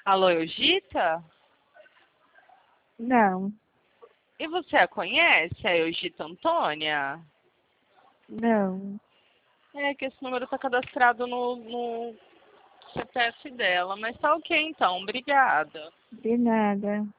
Alô, Eugita? Não, E você a conhece, a Eugita Antônia? não. É que esse número está cadastrado no CPF dela, mas tá ok então, obrigada. De nada.